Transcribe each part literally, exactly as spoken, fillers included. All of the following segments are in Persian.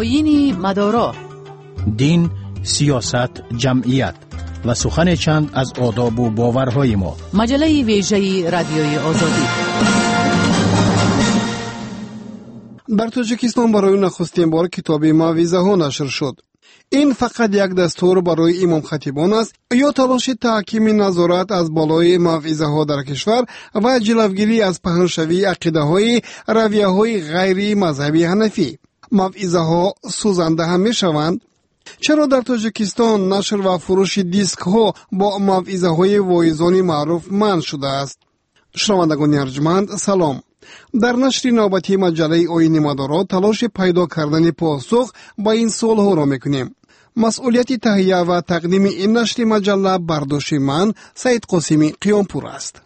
آیین مدارا، دین، سیاست، جمعیت و سخن چند از آداب و باورهای ما. مجله ویژه رادیوی آزادی. در تاجیکستان برای نخستین بار کتاب موعظه ها نشر شد. این فقط یک دستور برای امام خطیبان است یا تلاش تحکیم نظارت از بالای موعظه ها در کشور و جلوگیری از پهنشوی عقیده های رویه های غیر مذهبی حنفی؟ موعظه ها سوزنده هم می شوند؟ چرا در تاجیکستان نشر و فروش دیسک ها با موعظه های واعظان معروف منع شده است؟ شنوندگان ارجمند سلام. در نشر نوبتی مجله آیین مدارا تلاش پیدا کردن پاسخ با این سوال ها را میکنیم. مسئولیت تهیه و تقدیم این نشر مجله برداشت من سید قاسمی قیامپور است.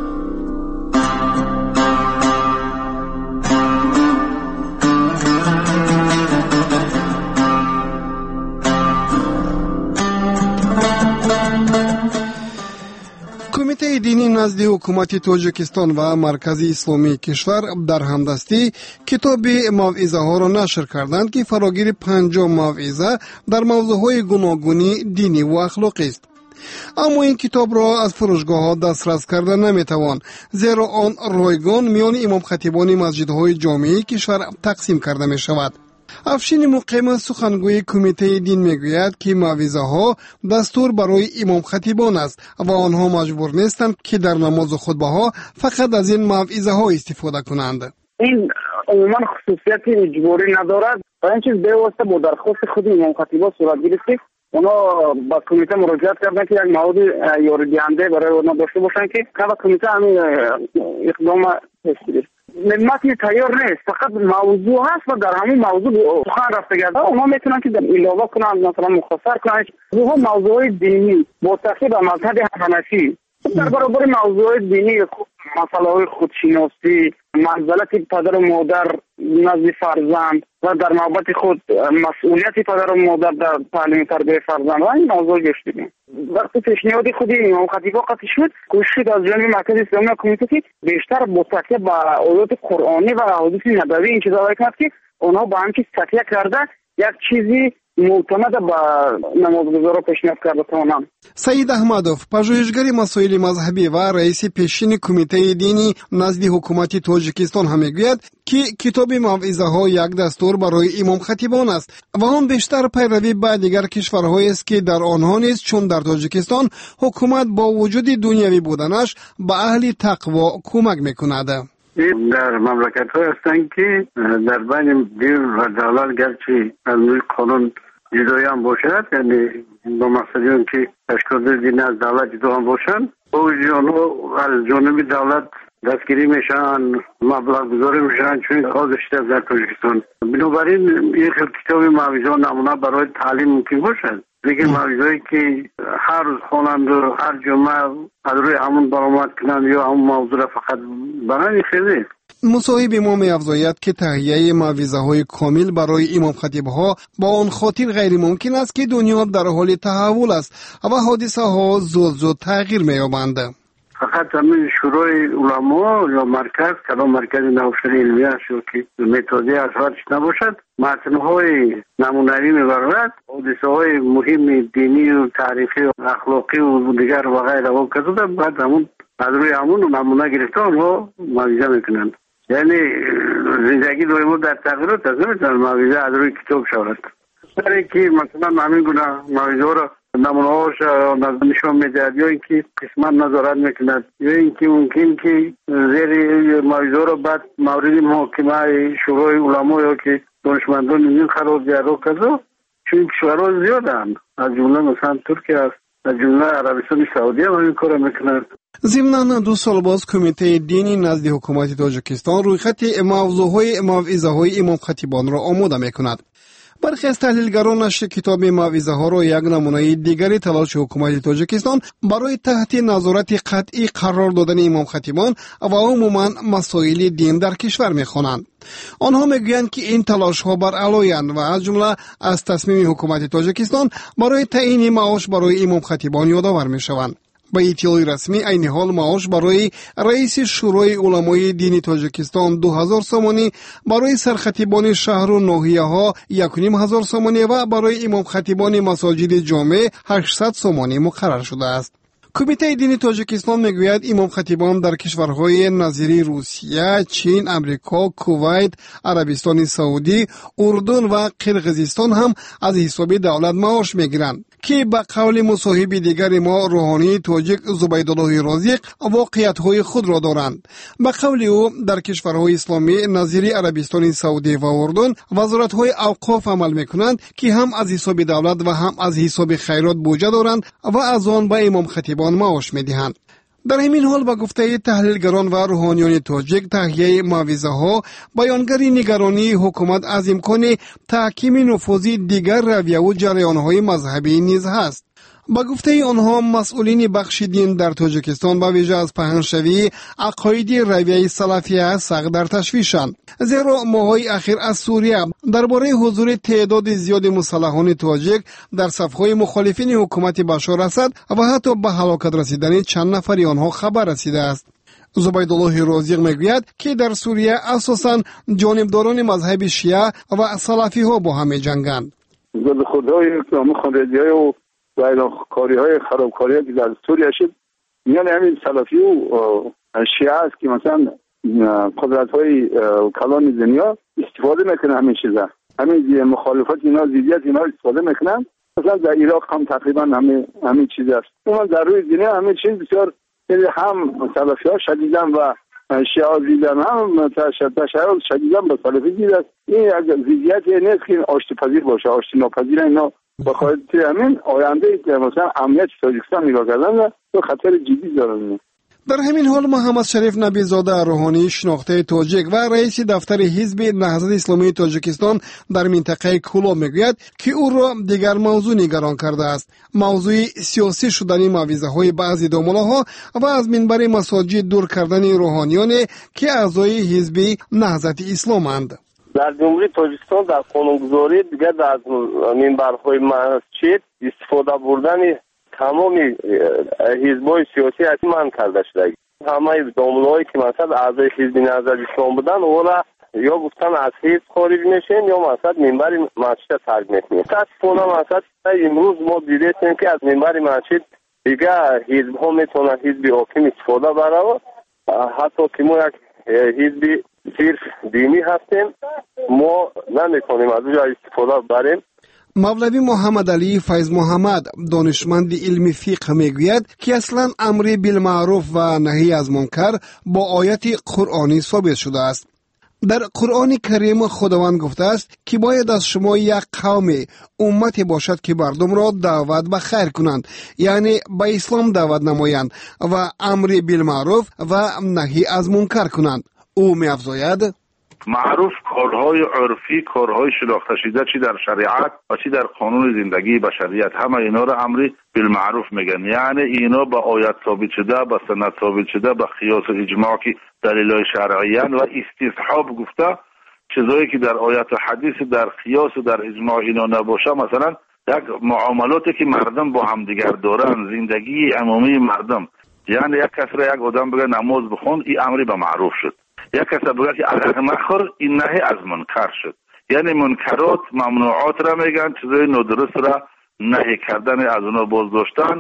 کمیته دینی نزد حکومت تاجیکستان و مرکز اسلامی کشور در همدستی کتاب موعظه ها را نشر کردند که فراگیر پنجاه موعظه در موضوعهای گوناگونی دینی و اخلاقی است. اما این کتاب را از فروشگاه ها دسترس کردن نمیتوان، زیرا آن رایگان میان امام خطیبان مسجدهای جامعه کشور تقسیم کرده می شود. افشین مقیم سخنگوی کمیته دین میگوید که موعظه ها دستور برای امام خطیبان است و آنها مجبور نیستند که در نماز و خطبه ها فقط از این موعظه ها استفاده کنند. این عموما خصوصیت اجباری ندارد و این چیز به واسطه با درخواست خود امام خطیبا صورت گرفته. اونا با کمیته مراجعه کردن که یک مواد یاری دهنده برای اونا داشته باشن که کلا کمیته همین اقدام هست. متن تیار نیست، فقط موضوع هست و در همون موضوع سخن رفته گرده. اونا میتونن که علاوه کنن، مثلا مختصر کنن روح موضوع دینی با تاکید بر مذهب حنفی در برابر موضوع دینی، مسائل خودشناسی، منزلت پدر و مادر نزد فرزند و در نوبت خود مسئولیت پدر و مادر در تعلیم تربیت فرزند و این موضوع گشتیم. وقتی پیشنهاد خود امام خطیب قطعی شد، کوشش از جانب مرکز اسلامی و کمیته که بیشتر با تکیه به آیات قرآنی و احادیث نبوی این چیزا را کرد که اونها با هم چیز تکیه کرده یک چیزی معتمد به نمازگزارا پیشنهاد کرده تمام. سید احمدوف، پژوهشگر مسائل مذهبی و رئیس پیشین کمیته دینی نزد حکومت تاجیکستان هم میگوید که کتاب موعظه ها یک دستور برای امام خطیبان است و آن بیشتر پیروی به دیگر کشورهایی است که در آنها نیست، چون در تاجیکستان حکومت با وجود دنیوی بودنش به اهل تقوا کمک میکند. در مملکت های هستند که در بین دین و دولت گرچه از نوع قانون جدایی هم باشد، یعنی با مقصدی که تشکیل دین از دولت جدا هم باشند، او جانو از جانب دولت دستگیری میشن، مبلغ گذاری میشن، چون خواهدشت در تاجیکستان. بنابراین این کتاب موعظه نمونه برای تعلیم ممکن باشد، لیکن موعظه‌ای که هر روز خوانند و هر جمعه از روی همون برآمد کنند یا همون موضوع را فقط برای خیلی. مصاحب ما می‌افزاید که تهیه موعظه های کامل برای امام خطیب ها با آن خاطر غیر ممکن است که دنیا در حال تحول است و حادثه ها زود زود تغییر می‌یابند. فقط همین شروع علما یا مرکز کدام مرکز نوشتن علمی است که متدی از هرچ نباشد، متن‌های نمونه‌ای می‌برد، حادثه‌های مهم دینی و تاریخی و اخلاقی و دیگر و غیره و کذا بعد همون از روی همون نمونه گرفتن و موعظه میکنند. یعنی زندگی دوی ما در تغییرات است، نمیتونن موعظه از روی کتاب شود. برای که مثلا همین گونه موعظه را نمونه‌هاش نشان می‌دهد یا اینکه قسمت نظارت میکند یا اینکه ممکن که زیر موعظه را بعد مورد محاکمه شورای علما یا که دانشمندان این قرار دهد و کذا، چون کشورها زیادند، از جمله مثلا ترکیه است، از جمله عربستان سعودی هم این کار میکنند. ضمناً دو سال باز کمیته دینی نزد حکومت تاجیکستان روی خط موضوعهای موعظه های امام خطیبان را آماده میکند. برخی از تحلیلگران نشر کتاب موعظه ها را یک نمونه دیگری تلاش حکومت تاجیکستان برای تحت نظارت قطعی قرار دادن امام خطیبان و عموما مسائل دین در کشور می‌خوانند. آنها میگویند که این تلاش ها بر علایند و از جمله از تصمیم حکومت تاجیکستان برای تعیین معاش برای امام خطیبان یادآور میشوند. با اطلاع رسمی این حال معاش برای رئیس شورای علمای دینی تاجیکستان دو هزار سومانی، برای سرخطیبان شهر و ناحیه ها یک و نیم هزار سومانی و برای امام خطیبان مساجد جامع هشتصد سومانی مقرر شده است. کمیته دینی تاجیکستان میگوید امام خطیبان در کشورهای نظیری روسیه، چین، امریکا، کویت، عربستان سعودی، اردن و قرقیزستان هم از حساب دولت معاش میگیرند که به قول مصاحب دیگر ما روحانی تاجیک زبیدالله رازق واقعیت‌های خود را دارند. به قول او در کشورهای اسلامی نظیری عربستان سعودی و اردن وزارت‌های اوقاف عمل میکنند که هم از حساب دولت و هم از حساب خیرات بودجه دارند و از آن به امام خطیبان معاش میدهند. در همین حال با گفته تحلیلگران و روحانیان تاجیک، تهیه موعظه ها بیانگری نگرانی حکومت از امکان تحکیم نفوذی دیگر رویه و جریان های مذهبی نیز هست. با گفته آنها مسئولین بخش دین در تاجیکستان با ویژه از پهنشوی عقاید رویه سلفیه سخت در تشویشند، زیرا ماهای اخیر از سوریه درباره حضور تعداد زیاد مسلحان تاجیک در صفهای مخالفین حکومت بشار اسد و حتی به هلاکت رسیدن چند نفری آنها خبر رسیده است. زبیدالله رازق میگوید که در سوریه اساساً جانبداران مذهب شیعه و سلفی ها با هم جنگند. ضد خودهای خانرادی‌های و ویرانکاری های خرابکاری که در سوریه شد میان همین سلفی و شیعه است که مثلا قدرت های کلان دنیا استفاده میکنه همین چیزا، همین مخالفت اینا، ضدیت اینا استفاده میکنن. مثلا در عراق هم تقریبا همین همین چیز است. اون در روی دنیا همین چیز بسیار هم سلفی ها شدیدن و شیعه دیدن، هم تشیع شدیدن با سلفی دیدن. این از ضدیت نیست که آشتی پذیر باشه، آشتی ناپذیر اینا بخاطر همین آینده که مثلا امنیت تاجیکستان نگاه کردن و خطر جدی دارن. در همین حال محمد شریف نبیزاده روحانی شناخته تاجیک و رئیس دفتر حزب نهضت اسلامی تاجیکستان در منطقه کولا میگوید که او را دیگر موضوع نگران کرده است، موضوع سیاسی شدن موعظه های بعضی داملاها و از منبر مساجد دور کردن روحانیان که اعضای حزب نهضت اسلامند. در جمهوری تاجیکستان در قانونگذاری دیگر از منبرهای مسجد استفاده بردن تمام حزب‌های سیاسی حتما کرده شده. همه داملهایی که مثلا اعضای حزب نهضت اسلام بودن او را یا گفتن از حزب خارج میشن یا مثلا منبر مسجد ترک میکنن. متاسفانه مثلا امروز ما دیدیم که از منبر مسجد دیگر حزب‌ها میتونن حزب حاکم استفاده بره، حتی که ما یک حزب صرف دینی هستیم ما نمیتونیم از اونجا استفاده بریم. مولوی محمد علی فیض محمد دانشمند علم فقه میگوید که اصلا امر بالمعروف و نهی از منکر با آیت قرآنی ثابت شده است. در قرآن کریم خداوند گفته است که باید از شما یک قوم امتی باشد که مردم را دعوت به خیر کنند، یعنی به اسلام دعوت نمایند و امر بالمعروف و نهی از منکر کنند. او می‌افزاید معروف کارهای عرفی، کارهای شناخته شده چی در شریعت و چی در قانون زندگی بشریت، همه اینا را امر بالمعروف میگن، یعنی اینا با آیت ثابت شده، با سنت ثابت شده، با قیاس و اجماع که دلایل شرعیان و استصحاب گفته، چیزایی که در آیت و حدیث در قیاس و در اجماع اینا نباشه، مثلا یک معاملاتی که مردم با هم دیگر دارن، زندگی عمومی مردم، یعنی یک کس را یک آدم بگه نماز بخون، این امر به معروف شد. یک کس بگه که علیه مخور، این نهی از منکر شد. یعنی منکرات ممنوعات را میگن، چیزای نادرست را نهی کردن از اونا باز داشتن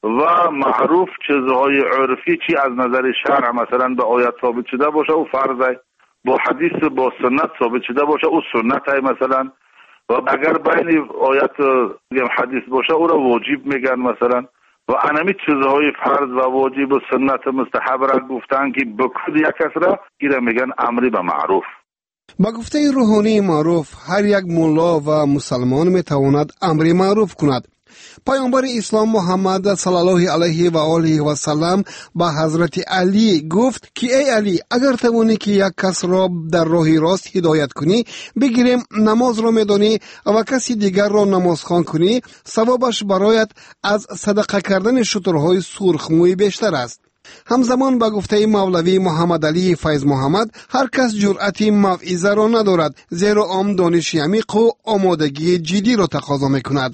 و معروف چیزهای عرفی چی از نظر شرع مثلا به آیت ثابت شده باشه او فرضه، با حدیث با سنت ثابت شده باشه او سنت های مثلا، و اگر بین آیت حدیث باشه او را واجب میگن مثلا، و انمی چیزهای فرض و واجب و سنت مستحب را گفتن که بکد یک کس را ایره میگن امری به معروف. با گفته روحانی معروف هر یک ملا و مسلمان میتواند امری معروف کند. پیامبر اسلام محمد صلی الله علیه و آله و سلم با حضرت علی گفت که ای علی، اگر توانی که یک کس را در راه راست هدایت کنی، بگیریم نماز را میدانی و کسی دیگر را نمازخوان کنی، ثوابش برایت از صدقه کردن شترهای سرخموی بیشتر است. همزمان با گفته مولوی محمد علی فیض محمد هر کس جرأتی موعظه را ندارد، زیرا عام دانش عمیق و آمادگی جدی را تقاضا میکند.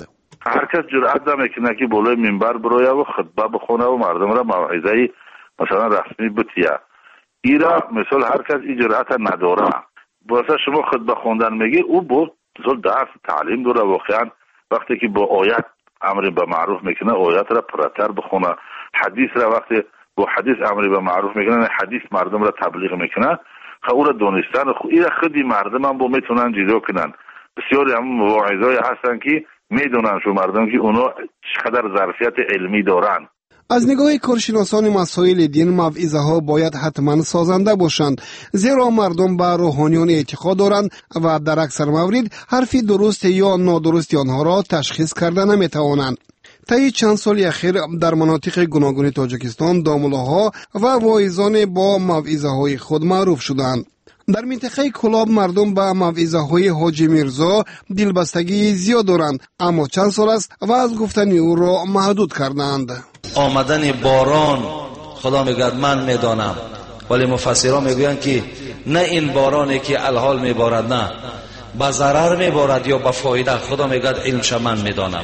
هر کس جرأت نمیکنه که بالای منبر بروه و خطبه بخونه و مردم را موعظه مثلا رسمی بتیه. ایرا مثلا هر کس این جرأت نداره. واسه شما خطبه خوندن میگی او با مثلا درس تعلیم داره. واقعا وقتی که با آیت امر به معروف میکنه آیت را پرتر بخونه، حدیث را وقتی با حدیث امر به معروف میکنه حدیث مردم را تبلیغ میکنه، خب او را دونستن خو این خودی مردم هم با میتونن جدا کنن. بسیاری هم مواعظای هستن که میدونن شو مردم که اونا چقدر ظرفیت علمی دارن. از نگاه کارشناسان مسائل دین موعظه ها باید حتما سازنده باشند، زیرا مردم به روحانیون اعتقاد دارند و در اکثر موارد حرفی درست یا نادرست آنها را تشخیص کرده نمیتوانند. طی چند سال اخیر در مناطق گوناگون تاجیکستان داملاها و واعظان با موعظه های خود معروف شدند. در منطقه کلاب مردم به موعظه های حاجی میرزا دلبستگی زیاد دارند، اما چند سال است و از گفتن او را محدود کردند. آمدن باران خدا میگوید من میدانم، ولی مفسران میگویند که نه این بارانی که الحال میبارد نه با ضرر میبارد یا با فایده. خدا میگوید علمش من میدانم.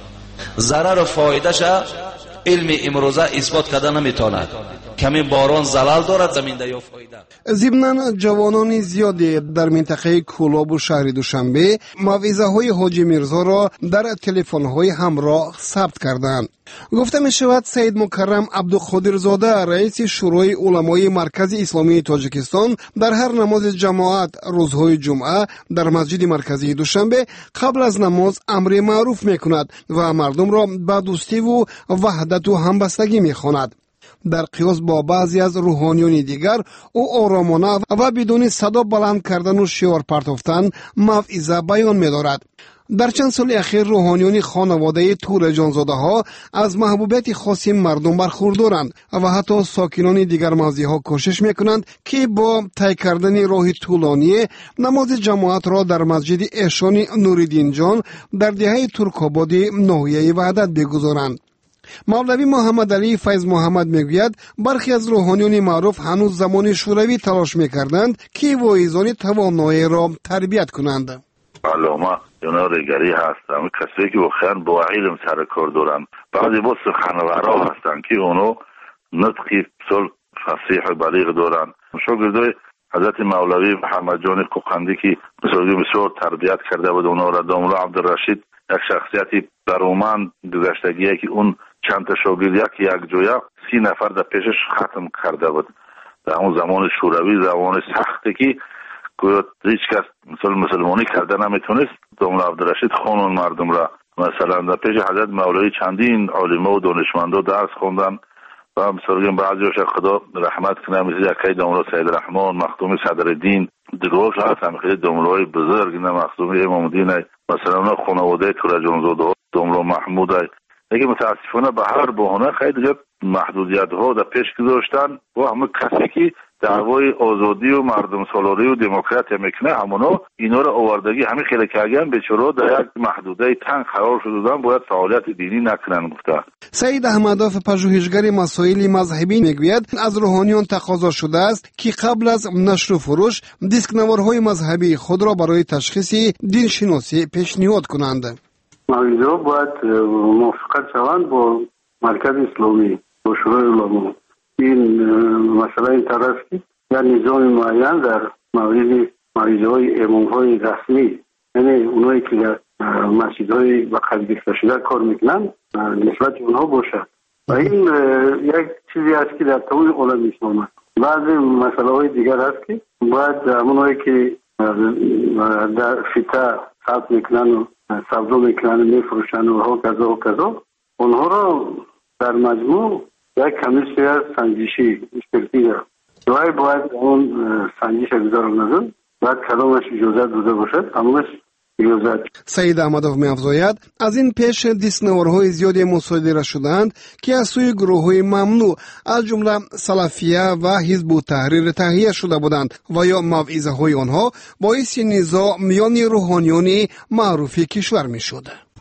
ضرر و فایدهش علم امروزه اثبات کرده نمیتواند. کمی باران زلال دارد زمینده یا فایده. ضمناً جوانان زیادی در منطقه کلاب و شهر دوشنبه موعظه های حاجی میرزا را در تلفن های همراه ثبت کردند. گفته می شود سید مکرم عبدالقادر زاده رئیس شورای علمای مرکز اسلامی تاجیکستان در هر نماز جماعت روزهای جمعه در مسجد مرکزی دوشنبه قبل از نماز امر معروف می کند و مردم را به دوستی و وحدت و همبستگی می خواند. در قیاس با بعضی از روحانیون دیگر او آرامانه و بدون صدا بلند کردن و شعار پرتافتن موعظه بیان می دارد. در چند سال اخیر روحانیون خانواده تور جانزاده ها از محبوبیت خاصی مردم برخوردارند و حتی ساکنان دیگر موضع ها کوشش می کنند که با طی کردن راه طولانی نماز جماعت را در مسجد احشان نوریدین جان در دهه ترک‌آباد ناحیه وحدت بگذارند. مولوی محمد علی فیض محمد میگوید برخی از روحانیون معروف هنوز زمان شوروی تلاش میکردند که واعظان توانایی را تربیت کنند. علامه اونا ریگری هستن، کسی که واقعا با علم سر کار دارن. بعضی با سخنورا هستن که اونو نطقی بسیار فصیح و بلیغ دارن. شاگردای حضرت مولوی محمد جان کوقندی که بسیار تربیت کرده بود اونا را، داملا عبدالرشید یک شخصیتی برومند گذشتگیه که اون چند تا شاگرد یک یک جویا سی نفر در پیشش ختم کرده بود در اون زمان شوروی، زمان سختی که گویا هیچ کس مثل مسلمانی کرده نمیتونست. داملا عبدالرشید خانون مردم را مثلا در پیش حضرت مولوی چندین علما و دانشمندا درس خوندن و مثلا بعضیش خدا رحمت کنه، مثل یکی داملا سید رحمان، مخدومی صدرالدین، دیگرش هستن خیلی داملای بزرگ، نه مخدومی امام الدین، مثلا خانواده تور جانزاده، داملا محمود. دیگه متاسفانه به هر بهانه خیلی محدودیت ها در پیش گذاشتن و همه کسی که دعوای آزادی و مردم سالاری و دموکراسی میکنه همونا اینا رو آوردگی همین خیلی کردن بیچاره در یک محدوده تنگ قرار شدن، باید فعالیت دینی نکنن. گفته سید احمداف پژوهشگر مسائل مذهبی میگوید از روحانیون تقاضا شده است که قبل از نشر و فروش دیسک نوارهای مذهبی خود را برای تشخیص دین شناسی پیشنهاد کنند. موعظه باید موافقت شوند با مرکز اسلامی و شورای علما. این مسئله این طرف که یا نظام معین در مورد موعظه های امام های رسمی، یعنی اونایی که در مسجد های وقت گرفته شده کار میکنن نسبت اونها باشد و این یک چیزی است که در تمام عالم اسلام است. بعضی مسئله های دیگر است که باید اونایی که در فیتا ثبت میکنن و سبزا میکنن میفروشن و ها کذا و کذا، اونها را در مجموع یک کمیسیون از سنجشی اشتراکی دارد. دوای باید اون سنجش گذار نزد، باید کلامش اجازت داده باشد، همونش اجازت. سید احمداف می‌افزاید از این پیش دیسنوارهای زیادی مصادره شدند که از سوی گروه‌های ممنوع از جمله سلفیه و حزب التحریر تهیه شده بودند و یا موعظه‌های آنها باعث نزاع میان روحانیون معروف کشور می‌شد.